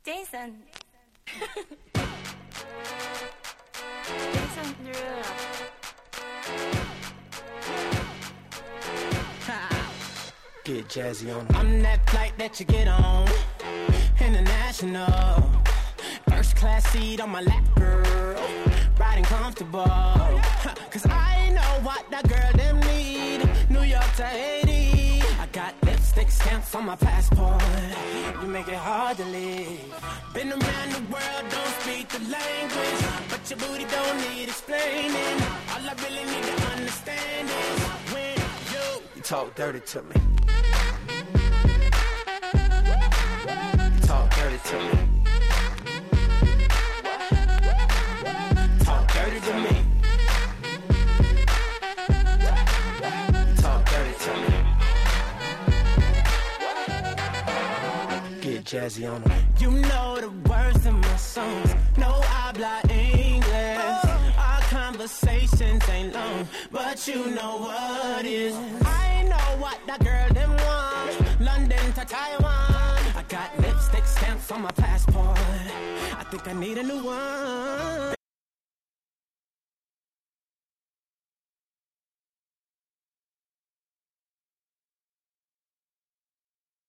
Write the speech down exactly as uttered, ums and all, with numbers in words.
Jason. Jason Derulo. Get jazzy on. I'm that flight that you get on. International. First class seat on my lap, girl. Riding comfortable. Cause I know what that girl them need. New York to Haiti. I got lipstick stamps on my passport. You make it hard to leave. Been around the world, don't speak the language. But your booty don't need explaining. All I really need to understand is when you, you talk dirty to me. You talk dirty to me. Talk dirty to me. Talk dirty to me. Get jazzy on them. You know the words of my songs. No habla English. Our conversations ain't long, but you know what is. I know what that girl them want. London to Taiwan. I got lipstick stamps on my passport. I think I need a new one.